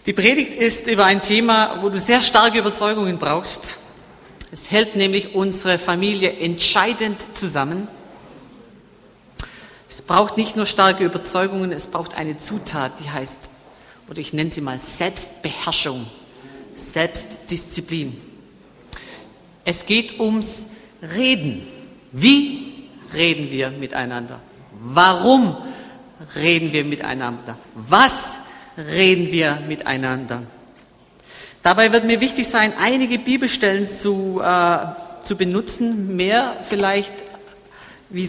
Die Predigt ist über ein Thema, wo du sehr starke Überzeugungen brauchst. Es hält nämlich unsere Familie entscheidend zusammen. Es braucht nicht nur starke Überzeugungen, es braucht eine Zutat, die heißt, oder ich nenne sie mal Selbstbeherrschung, Selbstdisziplin. Es geht ums Reden. Wie reden wir miteinander? Warum reden wir miteinander? Was reden wir miteinander? Dabei wird mir wichtig sein, einige Bibelstellen zu benutzen, mehr vielleicht wie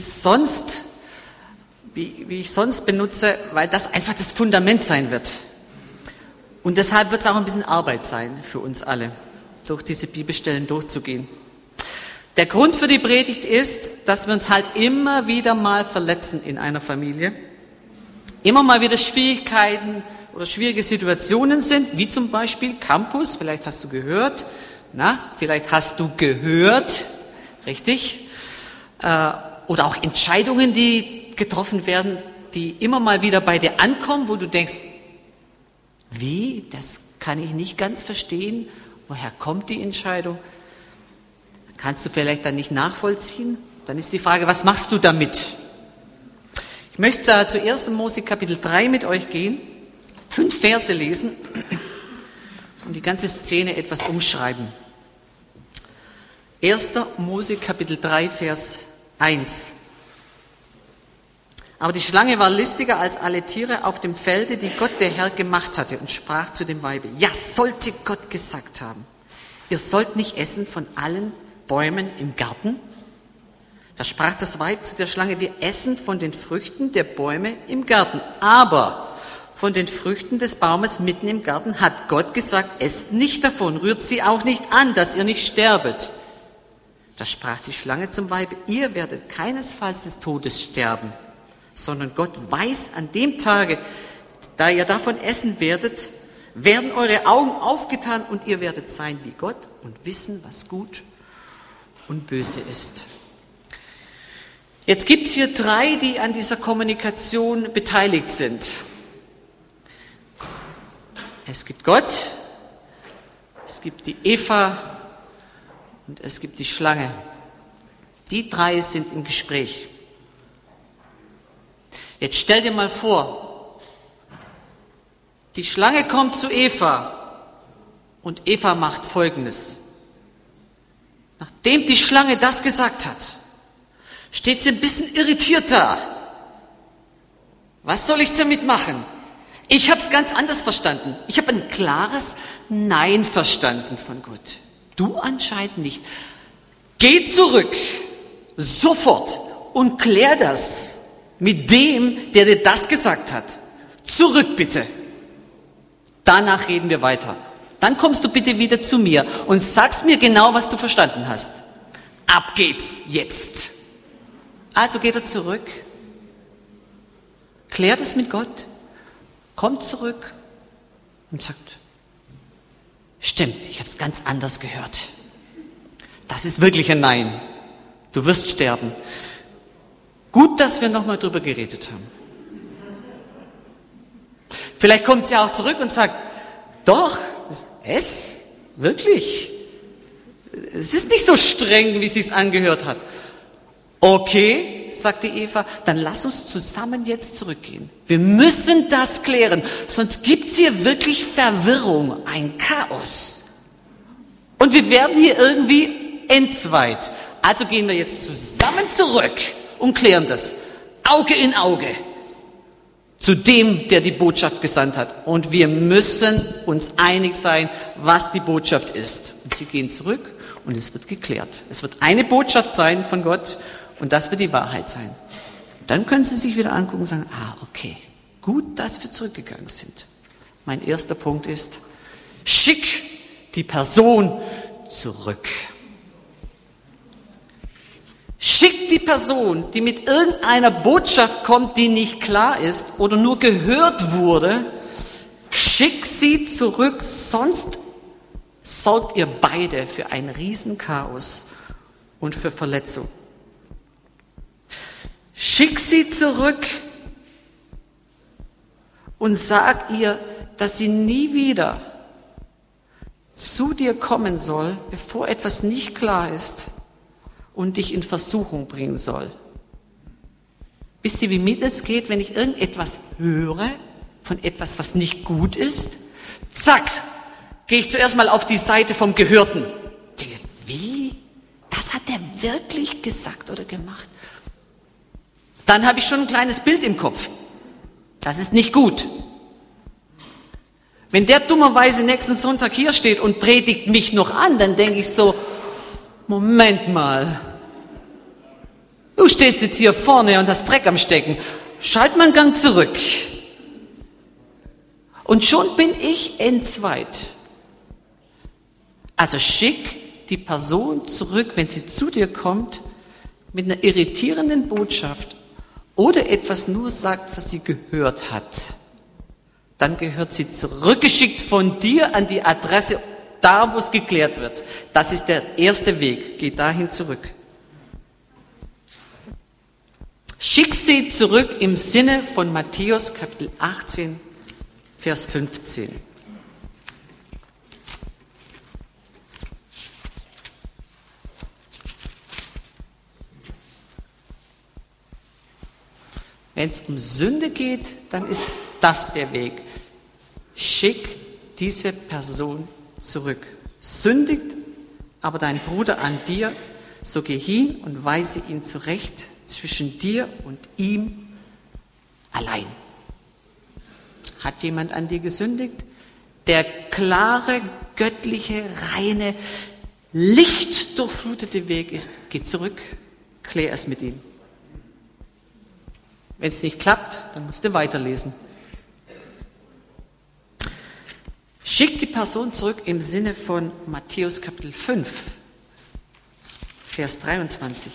ich sonst benutze, weil das einfach das Fundament sein wird. Und deshalb wird es auch ein bisschen Arbeit sein für uns alle, durch diese Bibelstellen durchzugehen. Der Grund für die Predigt ist, dass wir uns halt immer wieder mal verletzen in einer Familie. Immer mal wieder Schwierigkeiten oder schwierige Situationen sind, wie zum Beispiel Campus, vielleicht hast du gehört, richtig? Oder auch Entscheidungen, die getroffen werden, die immer mal wieder bei dir ankommen, wo du denkst, wie, das kann ich nicht ganz verstehen, woher kommt die Entscheidung? Kannst du vielleicht dann nicht nachvollziehen? Dann ist die Frage, was machst du damit? Ich möchte zu 1. Mose Kapitel 3 mit euch gehen, 5 Verse lesen und die ganze Szene etwas umschreiben. 1. Mose Kapitel 3, Vers 1. Aber die Schlange war listiger als alle Tiere auf dem Felde, die Gott der Herr gemacht hatte, und sprach zu dem Weibe, ja, sollte Gott gesagt haben, ihr sollt nicht essen von allen Bäumen im Garten? Da sprach das Weib zu der Schlange, wir essen von den Früchten der Bäume im Garten, aber von den Früchten des Baumes mitten im Garten hat Gott gesagt, esst nicht davon, rührt sie auch nicht an, dass ihr nicht sterbet. Da sprach die Schlange zum Weibe, ihr werdet keinesfalls des Todes sterben, sondern Gott weiß, an dem Tage, da ihr davon essen werdet, werden eure Augen aufgetan und ihr werdet sein wie Gott und wissen, was gut und böse ist. Jetzt gibt es hier 3, die an dieser Kommunikation beteiligt sind. Es gibt Gott, es gibt die Eva und es gibt die Schlange. Die 3 sind im Gespräch. Jetzt stell dir mal vor, die Schlange kommt zu Eva und Eva macht Folgendes. Nachdem die Schlange das gesagt hat, steht sie ein bisschen irritiert da. Was soll ich damit machen? Ich habe es ganz anders verstanden. Ich habe ein klares Nein verstanden von Gott. Du anscheinend nicht. Geh zurück, sofort, und klär das mit dem, der dir das gesagt hat. Zurück bitte. Danach reden wir weiter. Dann kommst du bitte wieder zu mir und sagst mir genau, was du verstanden hast. Ab geht's jetzt. Also geht er zurück, klärt es mit Gott, kommt zurück und sagt, stimmt, ich habe es ganz anders gehört. Das ist wirklich ein Nein. Du wirst sterben. Gut, dass wir nochmal drüber geredet haben. Vielleicht kommt sie auch zurück und sagt, doch, wirklich. Es ist nicht so streng, wie es sich angehört hat. Okay, sagte Eva, dann lass uns zusammen jetzt zurückgehen. Wir müssen das klären, sonst gibt's hier wirklich Verwirrung, ein Chaos. Und wir werden hier irgendwie entzweit. Also gehen wir jetzt zusammen zurück und klären das. Auge in Auge. Zu dem, der die Botschaft gesandt hat. Und wir müssen uns einig sein, was die Botschaft ist. Und sie gehen zurück und es wird geklärt. Es wird eine Botschaft sein von Gott und das wird die Wahrheit sein. Und dann können Sie sich wieder angucken und sagen, okay, gut, dass wir zurückgegangen sind. Mein erster Punkt ist, schick die Person zurück. Schick die Person, die mit irgendeiner Botschaft kommt, die nicht klar ist oder nur gehört wurde, schick sie zurück, sonst sorgt ihr beide für ein Riesenchaos und für Verletzung. Schick sie zurück und sag ihr, dass sie nie wieder zu dir kommen soll, bevor etwas nicht klar ist und dich in Versuchung bringen soll. Wisst ihr, wie mir das geht, wenn ich irgendetwas höre von etwas, was nicht gut ist? Zack, gehe ich zuerst mal auf die Seite vom Gehörten. Denke, wie? Das hat er wirklich gesagt oder gemacht? Dann habe ich schon ein kleines Bild im Kopf. Das ist nicht gut. Wenn der dummerweise nächsten Sonntag hier steht und predigt mich noch an, dann denke ich so, Moment mal. Du stehst jetzt hier vorne und hast Dreck am Stecken. Schalt mal einen Gang zurück. Und schon bin ich entzweit. Also schick die Person zurück, wenn sie zu dir kommt, mit einer irritierenden Botschaft oder etwas nur sagt, was sie gehört hat. Dann gehört sie zurückgeschickt von dir an die Adresse, da wo es geklärt wird. Das ist der erste Weg. Geh dahin zurück. Schick sie zurück im Sinne von Matthäus Kapitel 18, Vers 15. Wenn es um Sünde geht, dann ist das der Weg. Schick diese Person zurück. Sündigt aber dein Bruder an dir, so geh hin und weise ihn zurecht zwischen dir und ihm allein. Hat jemand an dir gesündigt? Der klare, göttliche, reine, lichtdurchflutete Weg ist, geh zurück, klär es mit ihm. Wenn es nicht klappt, dann musst du weiterlesen. Schick die Person zurück im Sinne von Matthäus Kapitel 5, Vers 23.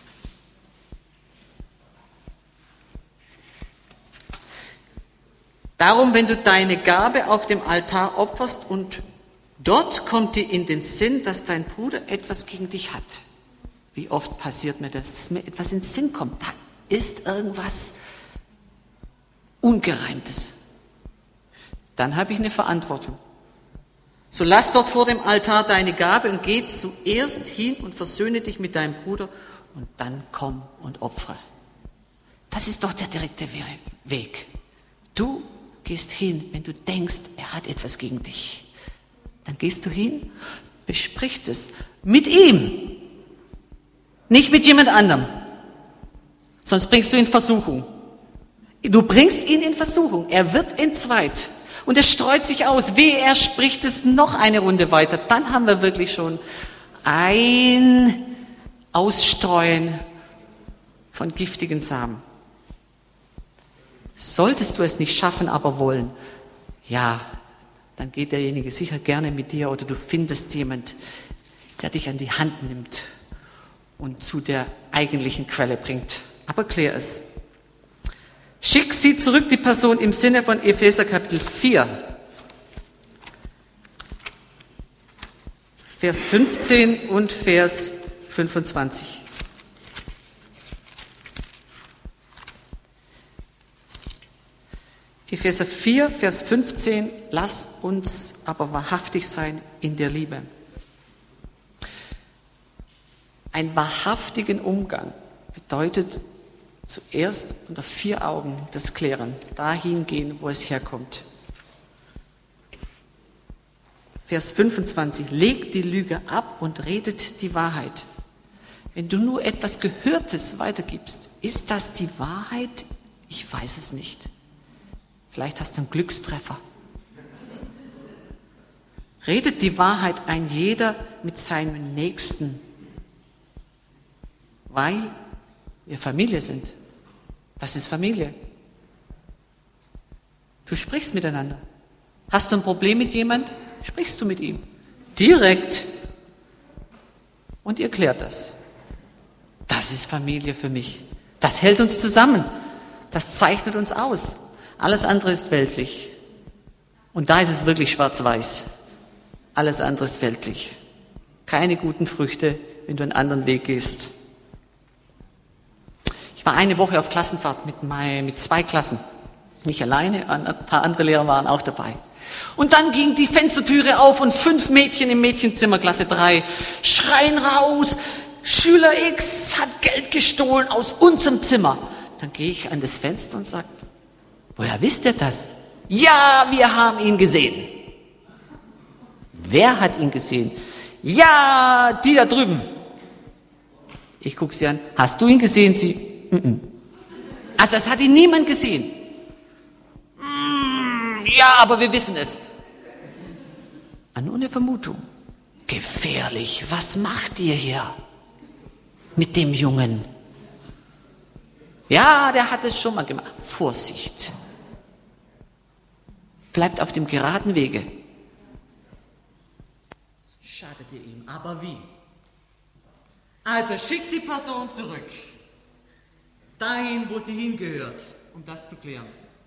Darum, wenn du deine Gabe auf dem Altar opferst und dort kommt dir in den Sinn, dass dein Bruder etwas gegen dich hat. Wie oft passiert mir das, dass mir etwas in den Sinn kommt? Da ist irgendwas Ungereimtes. Dann habe ich eine Verantwortung. So lass dort vor dem Altar deine Gabe und geh zuerst hin und versöhne dich mit deinem Bruder und dann komm und opfere. Das ist doch der direkte Weg. Du gehst hin, wenn du denkst, er hat etwas gegen dich. Dann gehst du hin, besprichst es mit ihm, nicht mit jemand anderem. Sonst bringst du ihn in Versuchung. Du bringst ihn in Versuchung. Er wird entzweit. Und er streut sich aus. Wehe, er spricht es noch eine Runde weiter. Dann haben wir wirklich schon ein Ausstreuen von giftigen Samen. Solltest du es nicht schaffen, aber wollen, ja, dann geht derjenige sicher gerne mit dir oder du findest jemand, der dich an die Hand nimmt und zu der eigentlichen Quelle bringt. Aber klär es. Schick sie zurück, die Person, im Sinne von Epheser Kapitel 4, Vers 15 und Vers 25. Epheser 4, Vers 15, lass uns aber wahrhaftig sein in der Liebe. Einen wahrhaftigen Umgang bedeutet zuerst unter 4 Augen das Klären, dahin gehen, wo es herkommt. Vers 25, legt die Lüge ab und redet die Wahrheit. Wenn du nur etwas Gehörtes weitergibst, ist das die Wahrheit? Ich weiß es nicht. Vielleicht hast du einen Glückstreffer. Redet die Wahrheit ein jeder mit seinem Nächsten, weil wir Familie sind. Was ist Familie? Du sprichst miteinander. Hast du ein Problem mit jemand? Sprichst du mit ihm. Direkt. Und ihr klärt das. Das ist Familie für mich. Das hält uns zusammen. Das zeichnet uns aus. Alles andere ist weltlich. Und da ist es wirklich schwarz-weiß. Alles andere ist weltlich. Keine guten Früchte, wenn du einen anderen Weg gehst. Ich war eine Woche auf Klassenfahrt mit 2 Klassen. Nicht alleine, ein paar andere Lehrer waren auch dabei. Und dann ging die Fenstertüre auf und 5 Mädchen im Mädchenzimmer, Klasse 3, schreien raus, Schüler X hat Geld gestohlen aus unserem Zimmer. Dann gehe ich an das Fenster und sage, woher wisst ihr das? Ja, wir haben ihn gesehen. Wer hat ihn gesehen? Ja, die da drüben. Ich gucke sie an. Hast du ihn gesehen? Sie? Also es hat ihn niemand gesehen. Ja, aber wir wissen es. Nur eine Vermutung. Gefährlich. Was macht ihr hier mit dem Jungen? Ja, der hat es schon mal gemacht. Vorsicht. Bleibt auf dem geraden Wege. Schadet ihr ihm, aber wie? Also schickt die Person zurück. Dahin, wo sie hingehört, um das zu klären.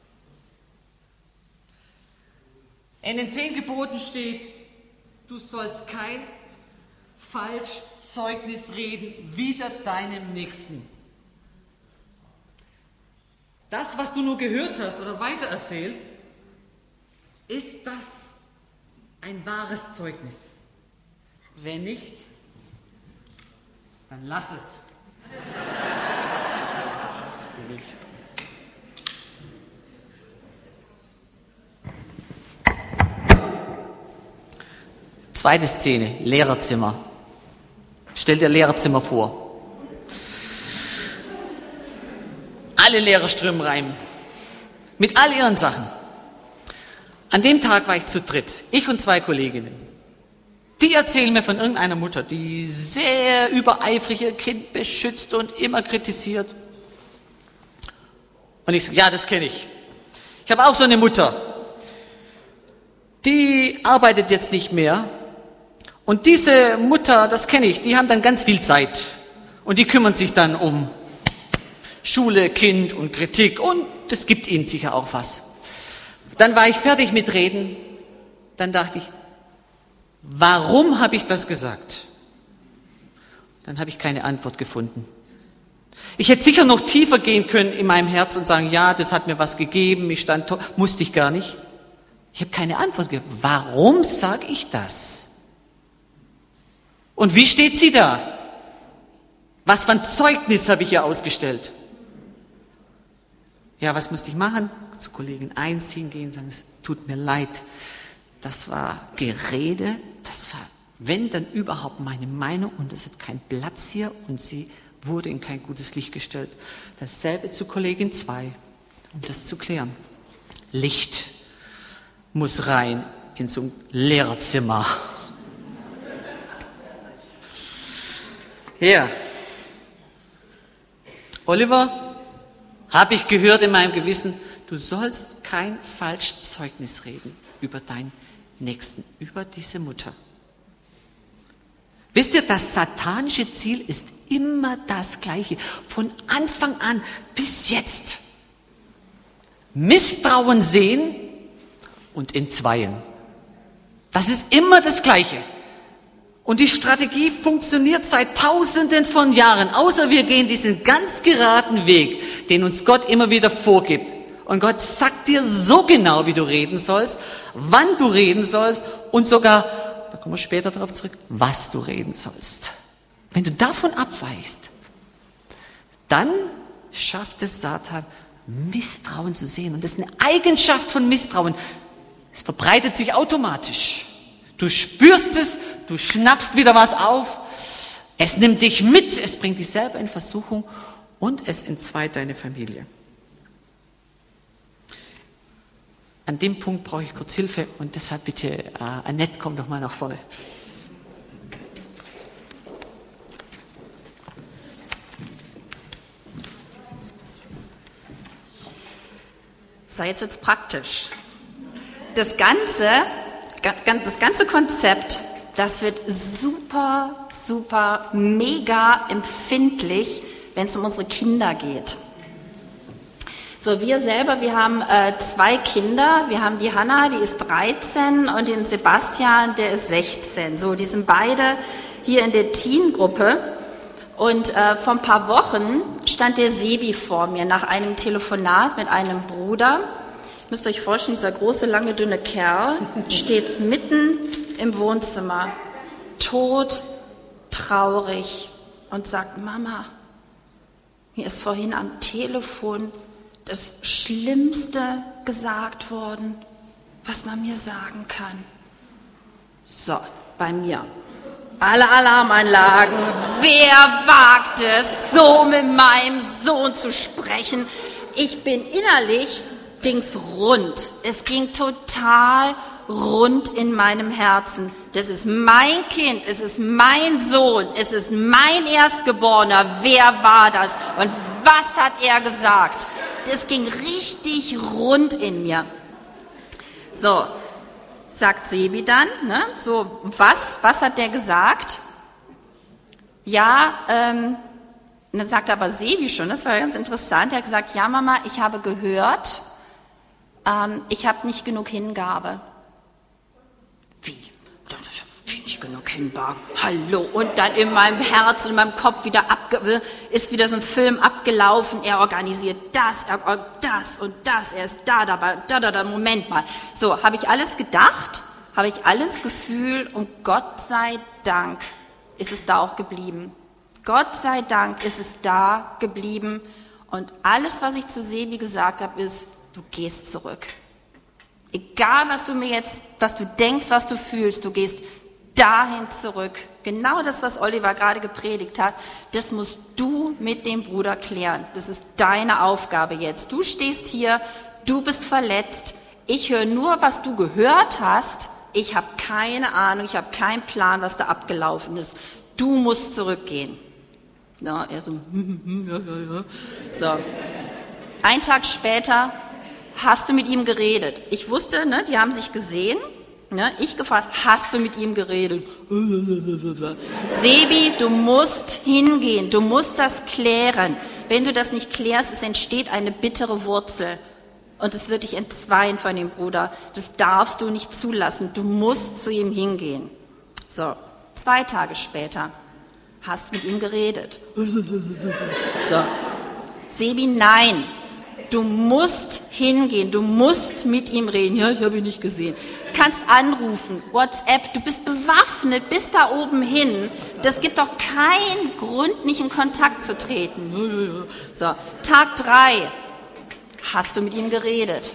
In den 10 Geboten steht, du sollst kein Falschzeugnis reden wider deinem Nächsten. Das, was du nur gehört hast oder weitererzählst, ist das ein wahres Zeugnis? Wenn nicht, dann lass es. Zweite Szene, Lehrerzimmer. Stell dir Lehrerzimmer vor. Alle Lehrer strömen rein. Mit all ihren Sachen. An dem Tag war ich zu dritt. Ich und 2 Kolleginnen. Die erzählen mir von irgendeiner Mutter, die sehr übereifrig ihr Kind beschützt und immer kritisiert. Und ich sage, ja, das kenne ich. Ich habe auch so eine Mutter. Die arbeitet jetzt nicht mehr. Und diese Mutter, das kenne ich, die haben dann ganz viel Zeit. Und die kümmern sich dann um Schule, Kind und Kritik. Und das gibt ihnen sicher auch was. Dann war ich fertig mit Reden. Dann dachte ich, warum habe ich das gesagt? Dann habe ich keine Antwort gefunden. Ich hätte sicher noch tiefer gehen können in meinem Herz und sagen, ja, das hat mir was gegeben, ich stand toll, musste ich gar nicht. Ich habe keine Antwort gegeben. Warum sage ich das? Und wie steht sie da? Was für ein Zeugnis habe ich ihr ausgestellt? Ja, was musste ich machen? Zu Kollegin 1 hingehen und sagen, es tut mir leid. Das war Gerede, das war, wenn, dann überhaupt meine Meinung und es hat keinen Platz hier und sie wurde in kein gutes Licht gestellt. Dasselbe zu Kollegin 2, um das zu klären. Licht muss rein in so ein Lehrerzimmer. Ja. Oliver, habe ich gehört in meinem Gewissen, du sollst kein Falschzeugnis reden über deinen Nächsten, über diese Mutter. Wisst ihr, das satanische Ziel ist immer das gleiche, von Anfang an bis jetzt. Misstrauen sehen und entzweien. Das ist immer das Gleiche. Und die Strategie funktioniert seit Tausenden von Jahren, außer wir gehen diesen ganz geraden Weg, den uns Gott immer wieder vorgibt. Und Gott sagt dir so genau, wie du reden sollst, wann du reden sollst und sogar, da kommen wir später darauf zurück, was du reden sollst. Wenn du davon abweichst, dann schafft es Satan, Misstrauen zu sehen. Und das ist eine Eigenschaft von Misstrauen. Es verbreitet sich automatisch. Du spürst es, du schnappst wieder was auf, es nimmt dich mit, es bringt dich selber in Versuchung und es entzweit deine Familie. An dem Punkt brauche ich kurz Hilfe und deshalb bitte, Annette, komm doch mal nach vorne. So, jetzt wird's praktisch. Das ganze Konzept, das wird super, super, mega empfindlich, wenn es um unsere Kinder geht. So, wir selber, wir haben 2 Kinder. Wir haben die Hanna, die ist 13 und den Sebastian, der ist 16. So, die sind beide hier in der Teen-Gruppe. Und vor ein paar Wochen stand der Sebi vor mir nach einem Telefonat mit einem Bruder, müsst euch vorstellen, dieser große, lange, dünne Kerl steht mitten im Wohnzimmer, todtraurig und sagt, Mama, mir ist vorhin am Telefon das Schlimmste gesagt worden, was man mir sagen kann. So, bei mir. Alle Alarmanlagen. Wer wagt es, so mit meinem Sohn zu sprechen? Ich bin innerlich, ging's rund. Es ging total rund in meinem Herzen. Das ist mein Kind, es ist mein Sohn, es ist mein Erstgeborener. Wer war das? Und was hat er gesagt? Das ging richtig rund in mir. So, sagt Sebi dann, ne? So, was hat der gesagt? Ja, und dann sagt aber Sebi schon, das war ganz interessant, er hat gesagt, ja Mama, ich habe gehört, ich habe nicht genug Hingabe. Wie? Nicht genug Hingabe? Hallo? Und dann in meinem Herz und in meinem Kopf ist wieder so ein Film abgelaufen, er organisiert das und das, er ist da dabei, da, Moment mal. So, habe ich alles gedacht, habe ich alles gefühlt und Gott sei Dank ist es da auch geblieben. Gott sei Dank ist es da geblieben und alles, was ich zu Sebi gesagt habe, ist, du gehst zurück. Egal, was du denkst, was du fühlst, du gehst dahin zurück. Genau das, was Oliver gerade gepredigt hat, das musst du mit dem Bruder klären. Das ist deine Aufgabe jetzt. Du stehst hier, du bist verletzt. Ich höre nur, was du gehört hast. Ich habe keine Ahnung, ich habe keinen Plan, was da abgelaufen ist. Du musst zurückgehen. Ja, er so, ja. So. Einen Tag später hast du mit ihm geredet. Ich wusste, ne, die haben sich gesehen. Ne, ich gefragt, hast du mit ihm geredet? Sebi, du musst hingehen, du musst das klären. Wenn du das nicht klärst, es entsteht eine bittere Wurzel und es wird dich entzweien von dem Bruder. Das darfst du nicht zulassen, du musst zu ihm hingehen. So, 2 Tage später hast du mit ihm geredet. So, Sebi, nein. Du musst hingehen, du musst mit ihm reden. Ja, ich habe ihn nicht gesehen. Kannst anrufen, WhatsApp, du bist bewaffnet bis da oben hin. Das gibt doch keinen Grund, nicht in Kontakt zu treten. So, Tag 3 hast du mit ihm geredet.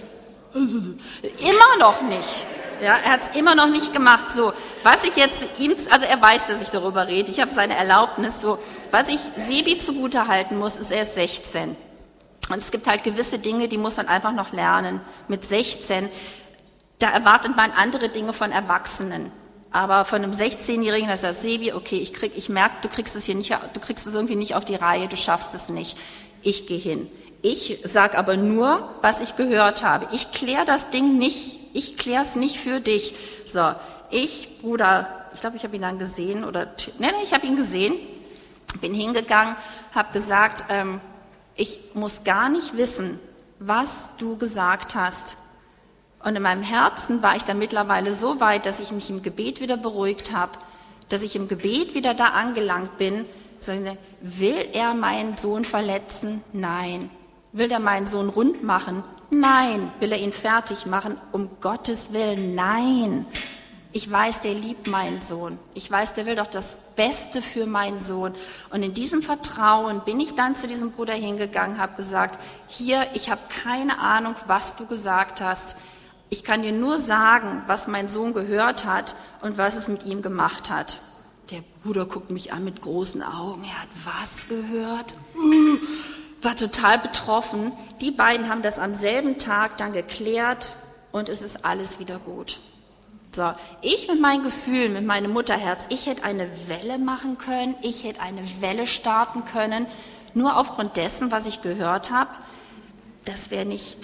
Immer noch nicht. Ja, er hat es immer noch nicht gemacht. So, was ich jetzt also er weiß, dass ich darüber rede. Ich habe seine Erlaubnis. So, was ich Sebi zugute halten muss, ist, er ist 16. Und es gibt halt gewisse Dinge, die muss man einfach noch lernen. Mit 16, da erwartet man andere Dinge von Erwachsenen. Aber von einem 16-Jährigen, da sagt Sebi, okay, ich merke, du kriegst es irgendwie nicht auf die Reihe, du schaffst es nicht. Ich gehe hin. Ich sage aber nur, was ich gehört habe. Ich kläre das Ding nicht, ich kläre es nicht für dich. So, Bruder, ich glaube, ich habe ihn dann gesehen, ich habe ihn gesehen, bin hingegangen, habe gesagt, ich muss gar nicht wissen, was du gesagt hast. Und in meinem Herzen war ich dann mittlerweile so weit, dass ich mich im Gebet wieder beruhigt habe, dass ich im Gebet wieder da angelangt bin. Will er meinen Sohn verletzen? Nein. Will er meinen Sohn rund machen? Nein. Will er ihn fertig machen? Um Gottes Willen, nein. Ich weiß, der liebt meinen Sohn. Ich weiß, der will doch das Beste für meinen Sohn. Und in diesem Vertrauen bin ich dann zu diesem Bruder hingegangen, habe gesagt, hier, ich habe keine Ahnung, was du gesagt hast. Ich kann dir nur sagen, was mein Sohn gehört hat und was es mit ihm gemacht hat. Der Bruder guckt mich an mit großen Augen. Er hat was gehört? War total betroffen. Die beiden haben das am selben Tag dann geklärt und es ist alles wieder gut. So, ich mit meinen Gefühlen, mit meinem Mutterherz, ich hätte eine Welle machen können, ich hätte eine Welle starten können, nur aufgrund dessen, was ich gehört habe, das wäre nicht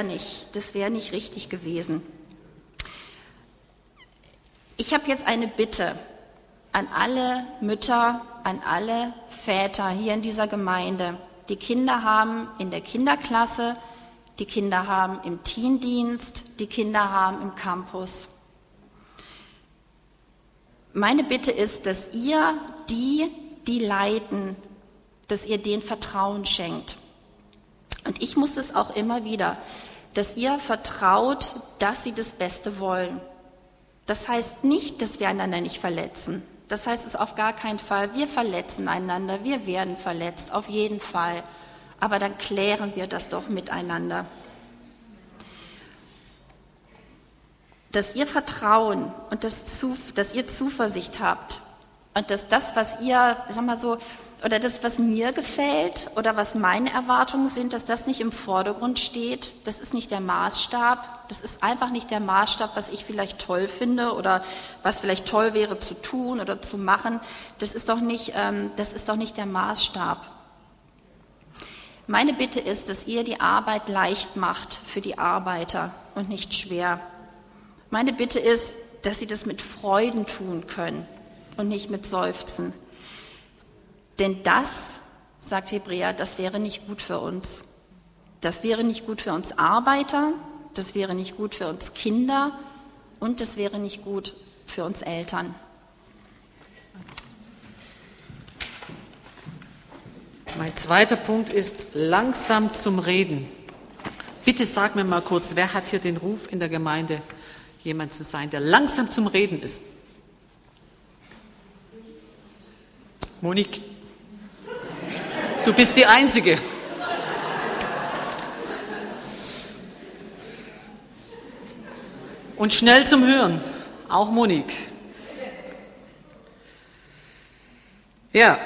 richtig gewesen. Ich habe jetzt eine Bitte an alle Mütter, an alle Väter hier in dieser Gemeinde. Die Kinder haben in der Kinderklasse, die Kinder haben im Teendienst, die Kinder haben im Campus. Meine Bitte ist, dass ihr die leiten, dass ihr denen Vertrauen schenkt. Und ich muss es auch immer wieder. dass ihr vertraut, dass sie das Beste wollen. Das heißt nicht, dass wir einander nicht verletzen. Das heißt es auf gar keinen Fall. Wir verletzen einander, wir werden verletzt, auf jeden Fall. Aber dann klären wir das doch miteinander. Dass ihr Vertrauen und dass ihr Zuversicht habt und dass das, was ihr, sag mal so, oder das, was mir gefällt oder was meine Erwartungen sind, dass das nicht im Vordergrund steht, das ist nicht der Maßstab, das ist einfach nicht der Maßstab, was ich vielleicht toll finde oder was vielleicht toll wäre zu tun oder zu machen, das ist doch nicht der Maßstab. Meine Bitte ist, dass ihr die Arbeit leicht macht für die Arbeiter und nicht schwer. Meine Bitte ist, dass sie das mit Freuden tun können und nicht mit Seufzen. Denn das, sagt Hebräer, das wäre nicht gut für uns. Das wäre nicht gut für uns Arbeiter, das wäre nicht gut für uns Kinder und das wäre nicht gut für uns Eltern. Mein zweiter Punkt ist langsam zum Reden. Bitte sag mir mal kurz, wer hat hier den Ruf in der Gemeinde, jemand zu sein, der langsam zum Reden ist? Monique, du bist die Einzige. Und schnell zum Hören, auch Monique. Ja,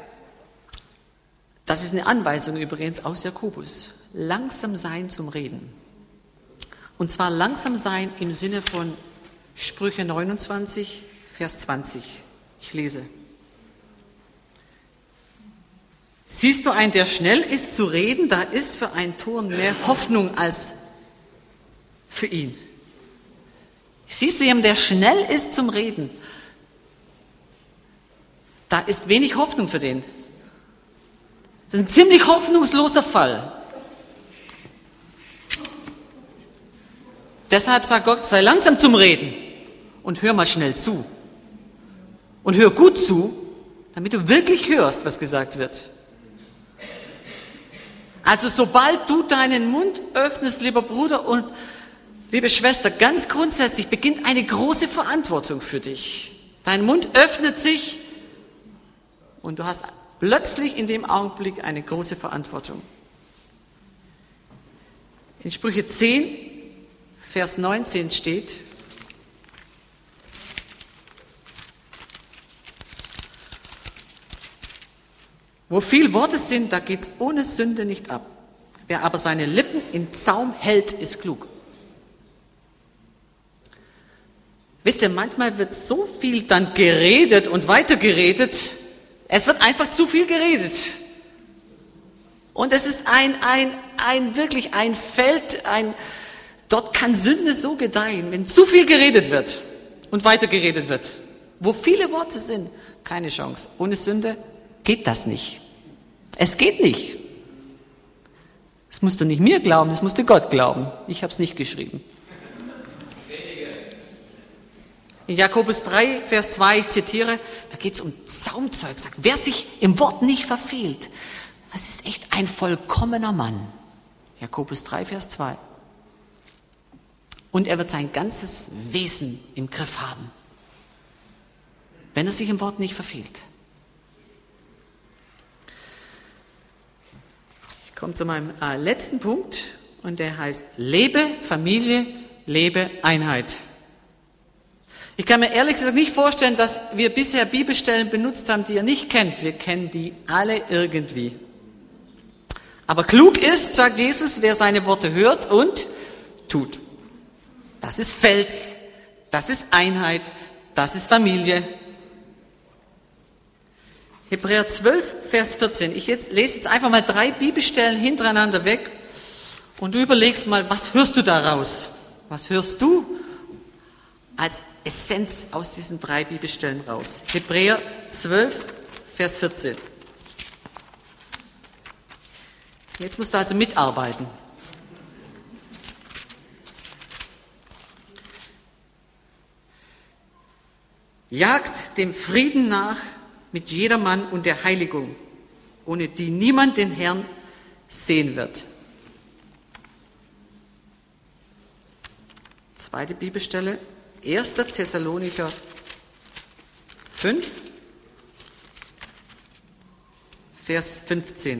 das ist eine Anweisung übrigens aus Jakobus. Langsam sein zum Reden. Und zwar langsam sein im Sinne von Sprüche 29, Vers 20. Ich lese. Siehst du einen, der schnell ist zu reden, da ist für einen Toren mehr Hoffnung als für ihn. Siehst du jemanden, der schnell ist zum Reden, da ist wenig Hoffnung für den. Das ist ein ziemlich hoffnungsloser Fall. Deshalb sagt Gott, sei langsam zum Reden und hör mal schnell zu. Und hör gut zu, damit du wirklich hörst, was gesagt wird. Also sobald du deinen Mund öffnest, lieber Bruder und liebe Schwester, ganz grundsätzlich beginnt eine große Verantwortung für dich. Dein Mund öffnet sich und du hast plötzlich in dem Augenblick eine große Verantwortung. In Sprüche 10, Vers 19 steht, wo viel Worte sind, da geht's ohne Sünde nicht ab. Wer aber seine Lippen im Zaum hält, ist klug. Wisst ihr, manchmal wird so viel dann geredet und weitergeredet, es wird einfach zu viel geredet. Und es ist wirklich ein Feld, dort kann Sünde so gedeihen, wenn zu viel geredet wird und weitergeredet wird. Wo viele Worte sind, keine Chance. Ohne Sünde geht das nicht. Es geht nicht. Das musst du nicht mir glauben, das musst du Gott glauben. Ich habe es nicht geschrieben. In Jakobus 3, Vers 2, ich zitiere, da geht es um Zaumzeug. Sagt, wer sich im Wort nicht verfehlt, das ist echt ein vollkommener Mann. Jakobus 3, Vers 2. Und er wird sein ganzes Wesen im Griff haben, wenn er sich im Wort nicht verfehlt. Ich komme zu meinem letzten Punkt und der heißt, lebe Familie, lebe Einheit. Ich kann mir ehrlich gesagt nicht vorstellen, dass wir bisher Bibelstellen benutzt haben, die ihr nicht kennt. Wir kennen die alle irgendwie. Aber klug ist, sagt Jesus, wer seine Worte hört und tut. Das ist Fels, das ist Einheit, das ist Familie. Hebräer 12, Vers 14. Ich lese jetzt einfach mal 3 Bibelstellen hintereinander weg und du überlegst mal, was hörst du daraus? Was hörst du als Essenz aus diesen 3 Bibelstellen raus? Hebräer 12, Vers 14. Jetzt musst du also mitarbeiten. Jagt dem Frieden nach mit jedermann und der Heiligung, ohne die niemand den Herrn sehen wird. Zweite Bibelstelle, 1. Thessalonicher 5, Vers 15.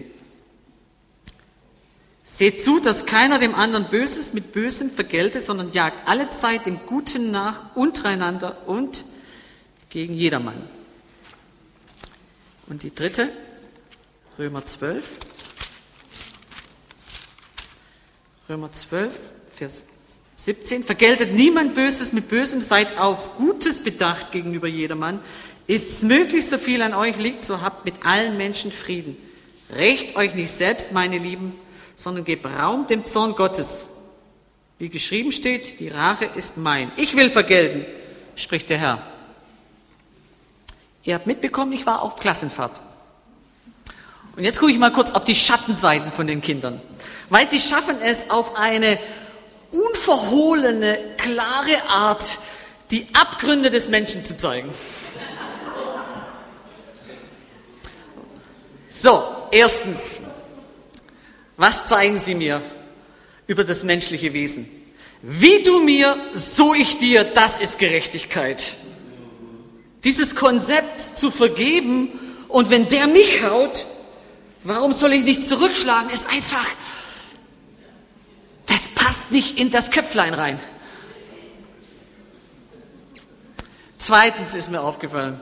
Seht zu, dass keiner dem anderen Böses mit Bösem vergelte, sondern jagt allezeit dem Guten nach, untereinander und gegen jedermann. Und die dritte, Römer 12, Vers 17. Vergeltet niemand Böses mit Bösem, seid auf Gutes bedacht gegenüber jedermann. Ist's möglich, so viel an euch liegt, so habt mit allen Menschen Frieden. Rächt euch nicht selbst, meine Lieben, sondern gebt Raum dem Zorn Gottes. Wie geschrieben steht, die Rache ist mein. Ich will vergelten, spricht der Herr. Ihr habt mitbekommen, ich war auf Klassenfahrt. Und jetzt gucke ich mal kurz auf die Schattenseiten von den Kindern. Weil die schaffen es auf eine unverhohlene, klare Art, die Abgründe des Menschen zu zeigen. So, erstens, was zeigen sie mir über das menschliche Wesen? Wie du mir, so ich dir, das ist Gerechtigkeit. Dieses Konzept zu vergeben und wenn der mich haut, warum soll ich nicht zurückschlagen, ist einfach, das passt nicht in das Köpflein rein. Zweitens ist mir aufgefallen,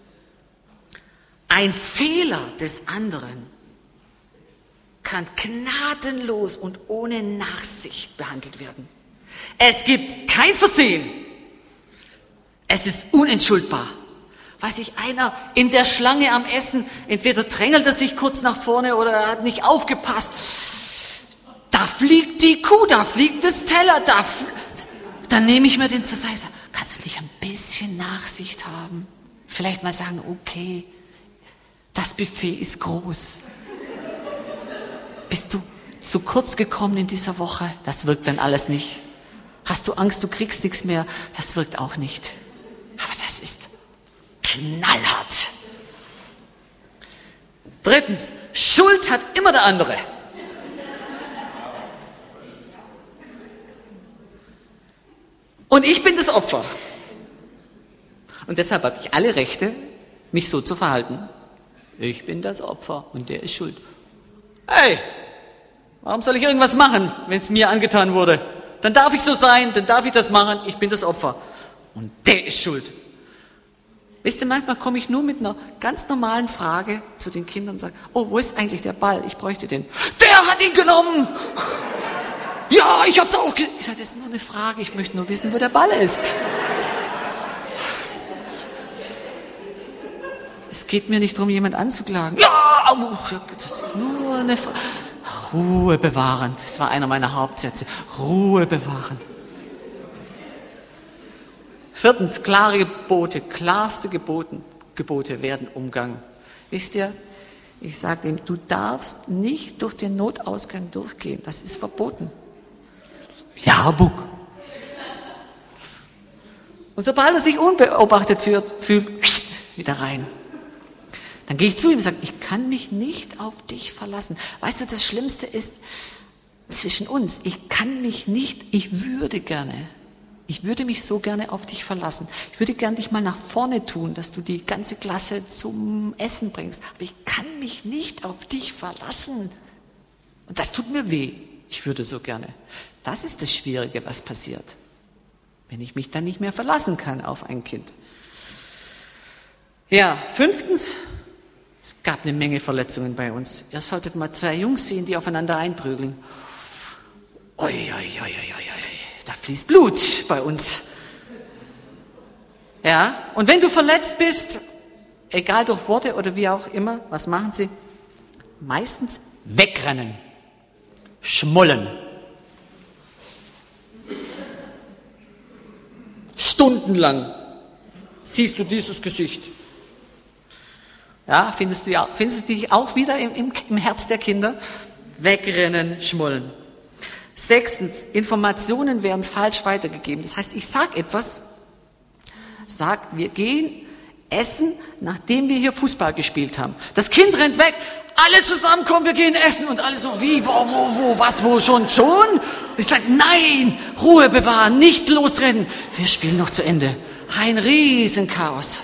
ein Fehler des anderen kann gnadenlos und ohne Nachsicht behandelt werden. Es gibt kein Versehen. Es ist unentschuldbar. Weiß ich, einer in der Schlange am Essen, entweder drängelt er sich kurz nach vorne oder er hat nicht aufgepasst. Da fliegt die Kuh, da fliegt das Teller, dann nehme ich mir den zur Seite und sage, kannst du nicht ein bisschen Nachsicht haben? Vielleicht mal sagen, okay, das Buffet ist groß. Bist du zu kurz gekommen in dieser Woche? Das wirkt dann alles nicht. Hast du Angst, du kriegst nichts mehr? Das wirkt auch nicht. Aber das ist knallhart. Drittens, Schuld hat immer der andere. Und ich bin das Opfer. Und deshalb habe ich alle Rechte, mich so zu verhalten. Ich bin das Opfer und der ist schuld. Hey, warum soll ich irgendwas machen, wenn es mir angetan wurde? Dann darf ich so sein, dann darf ich das machen, ich bin das Opfer. Und der ist schuld. Wisst ihr, manchmal komme ich nur mit einer ganz normalen Frage zu den Kindern und sage, oh, wo ist eigentlich der Ball? Ich bräuchte den. Der hat ihn genommen! Ja, ich hab's auch Ich sage, das ist nur eine Frage, ich möchte nur wissen, wo der Ball ist. Es geht mir nicht darum, jemand anzuklagen. Ja, das ist nur eine Frage. Ruhe bewahren, das war einer meiner Hauptsätze. Ruhe bewahren. Viertens, klare Gebote, klarste Gebote werden umgangen. Wisst ihr, ich sage ihm, du darfst nicht durch den Notausgang durchgehen, das ist verboten. Ja, Buck. Und sobald er sich unbeobachtet fühlt, wieder rein. Dann gehe ich zu ihm und sage, ich kann mich nicht auf dich verlassen. Weißt du, das Schlimmste ist zwischen uns, ich würde mich so gerne auf dich verlassen. Ich würde gerne dich mal nach vorne tun, dass du die ganze Klasse zum Essen bringst. Aber ich kann mich nicht auf dich verlassen. Und das tut mir weh. Ich würde so gerne. Das ist das Schwierige, was passiert, wenn ich mich dann nicht mehr verlassen kann auf ein Kind. Ja, fünftens, es gab eine Menge Verletzungen bei uns. Ihr solltet mal zwei Jungs sehen, die aufeinander einprügeln. Oi, da fließt Blut bei uns. Ja, und wenn du verletzt bist, egal durch Worte oder wie auch immer, was machen sie? Meistens wegrennen, schmollen. Stundenlang siehst du dieses Gesicht. Ja, findest du dich auch wieder im Herz der Kinder? Wegrennen, schmollen. Sechstens, Informationen werden falsch weitergegeben. Das heißt, ich sage etwas, wir gehen essen, nachdem wir hier Fußball gespielt haben. Das Kind rennt weg, alle zusammen, komm, wir gehen essen und alle so, wie, wo, was, wo, schon? Ich sage, nein, Ruhe bewahren, nicht losrennen. Wir spielen noch zu Ende. Ein Riesenchaos.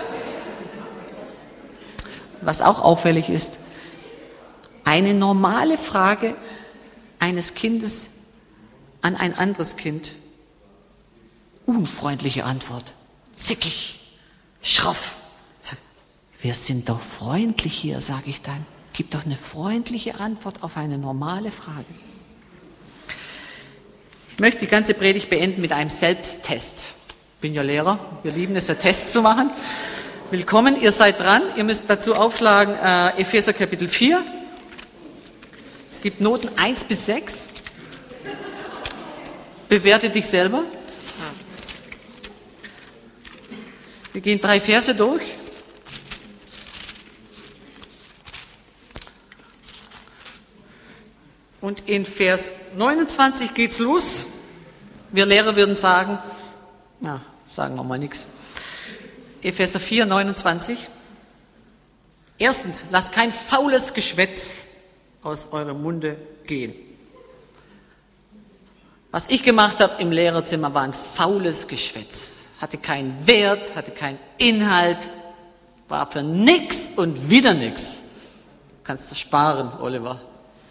Was auch auffällig ist, eine normale Frage eines Kindes an ein anderes Kind. Unfreundliche Antwort. Zickig, schroff. Wir sind doch freundlich hier, sage ich dann. Gib doch eine freundliche Antwort auf eine normale Frage. Ich möchte die ganze Predigt beenden mit einem Selbsttest. Ich bin ja Lehrer, wir lieben es ja, Tests zu machen. Willkommen, ihr seid dran. Ihr müsst dazu aufschlagen Epheser Kapitel 4. Es gibt Noten 1 bis 6. Bewerte dich selber. Wir gehen 3 Verse durch. Und in Vers 29 geht's los. Wir Lehrer würden sagen, na, sagen wir mal nichts. Epheser 4, 29. Erstens, lasst kein faules Geschwätz aus eurem Munde gehen. Was ich gemacht habe im Lehrerzimmer war ein faules Geschwätz. Hatte keinen Wert, hatte keinen Inhalt, war für nix und wieder nix. Kannst du sparen, Oliver.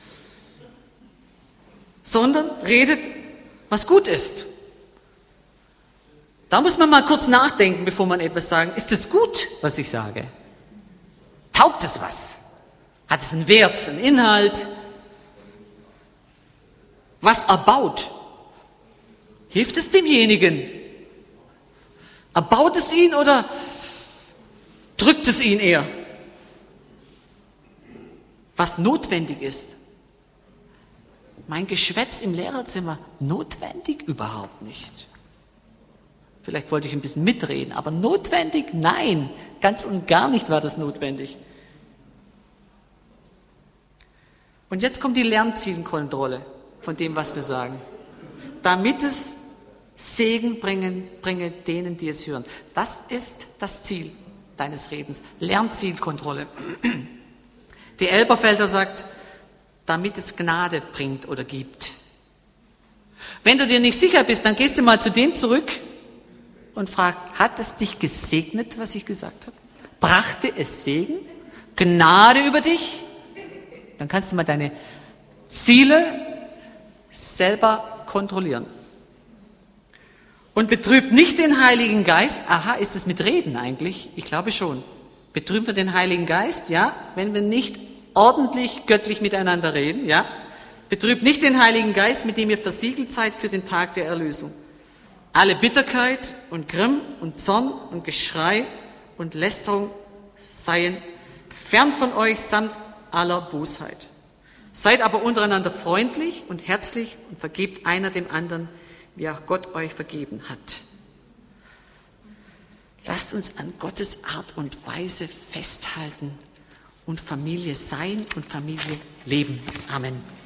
Sondern redet, was gut ist. Da muss man mal kurz nachdenken, bevor man etwas sagt. Ist es gut, was ich sage? Taugt es was? Hat es einen Wert, einen Inhalt? Was erbaut? Hilft es demjenigen? Erbaut es ihn oder drückt es ihn eher? Was notwendig ist. Mein Geschwätz im Lehrerzimmer, notwendig? Überhaupt nicht. Vielleicht wollte ich ein bisschen mitreden, aber notwendig? Nein, ganz und gar nicht war das notwendig. Und jetzt kommt die Lernzielkontrolle von dem, was wir sagen. Damit es Segen bringe denen, die es hören. Das ist das Ziel deines Redens. Lernzielkontrolle. Die Elberfelder sagt, damit es Gnade bringt oder gibt. Wenn du dir nicht sicher bist, dann gehst du mal zu dem zurück und frag, hat es dich gesegnet, was ich gesagt habe? Brachte es Segen? Gnade über dich? Dann kannst du mal deine Ziele selber kontrollieren. Und betrübt nicht den Heiligen Geist. Aha, ist es mit Reden eigentlich? Ich glaube schon. Betrüben wir den Heiligen Geist? Ja, wenn wir nicht ordentlich göttlich miteinander reden, ja. Betrübt nicht den Heiligen Geist, mit dem ihr versiegelt seid für den Tag der Erlösung. Alle Bitterkeit und Grimm und Zorn und Geschrei und Lästerung seien fern von euch samt aller Bosheit. Seid aber untereinander freundlich und herzlich und vergebt einer dem anderen, wie auch Gott euch vergeben hat. Lasst uns an Gottes Art und Weise festhalten und Familie sein und Familie leben. Amen.